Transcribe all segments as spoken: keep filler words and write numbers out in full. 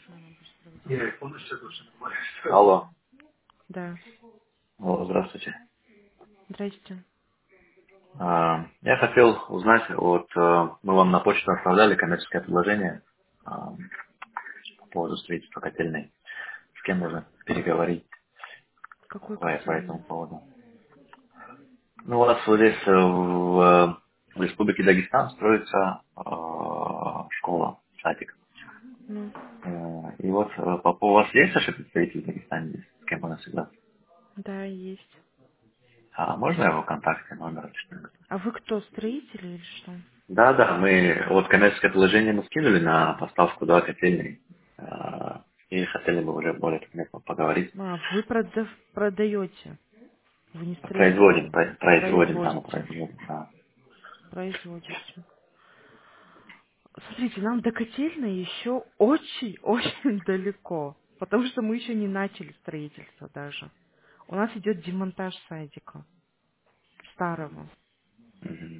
Она будет проводить. Я полностью тоже нормально. Алло. Да. Алло, здравствуйте. Здрасте. А, Я хотел узнать, вот э, мы вам на почту отправляли коммерческое предложение а, по поводу строительства котельной. С кем можно переговорить Какой по, по этому котельной? поводу? Ну, у вас вот здесь э, в, в Республике Дагестан строится э, школа, садик. Ну, Э, И вот э, по поводу у вас есть ваш представитель в Дагестане здесь, с кем можно связаться? да, есть. А можно его контакты, номер или что-нибудь? А вы кто, строитель или что? Да, да, мы вот коммерческое предложение мы скинули на поставку, да, котельной. А, И хотели бы уже более конкретно поговорить. А, вы продав- продаете. Вы не Производим, строитель. про- производим, да, мы Производите. производим, да. Производите. Смотрите, нам до котельной еще очень-очень далеко. Потому что мы еще не начали строительство даже. У нас идет демонтаж садика. Старого. Мгм.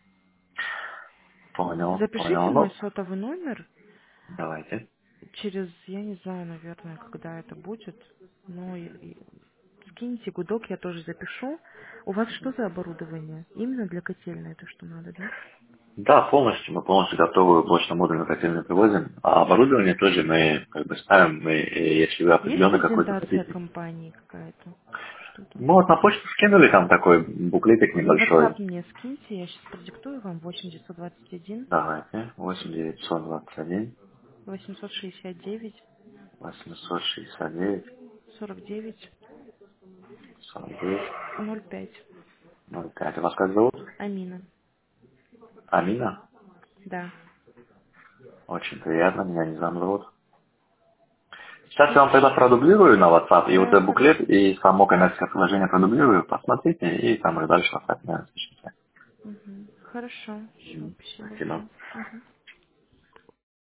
Понял, Запишите понял. мой Ну, сотовый номер. давайте. Через, я не знаю, наверное, когда это будет, но и- и скиньте гудок, я тоже запишу. У вас что за оборудование? Именно для котельной это что надо, да? Да, полностью, мы полностью готовы блочно-модульную котельную привозим. А оборудование тоже мы как бы ставим, мы, э, если вы Есть определенно какой-то презентация хотите. компании какая-то? Что-то? Мы вот на почту скинули там такой буклетик На небольшой. WhatsApp мне скиньте, я сейчас продиктую вам восемь девятьсот двадцать один Давайте. восемь девятьсот двадцать один восемьсот шестьдесят девять восемьсот шестьдесят девять сорок девять сорок девять ноль пять. ноль пять. Вас как зовут? Амина. Амина? Да. Очень приятно, меня не зовут. Сейчас я вам Хорошо. тогда продублирую на WhatsApp, и вот Да, этот хорошо. буклет, и само коммерческое приложение продублирую, посмотрите, и там и дальше в WhatsApp меня напишите. Мгм. Хорошо. Все, Мгм. спасибо Спасибо. большое. Мгм.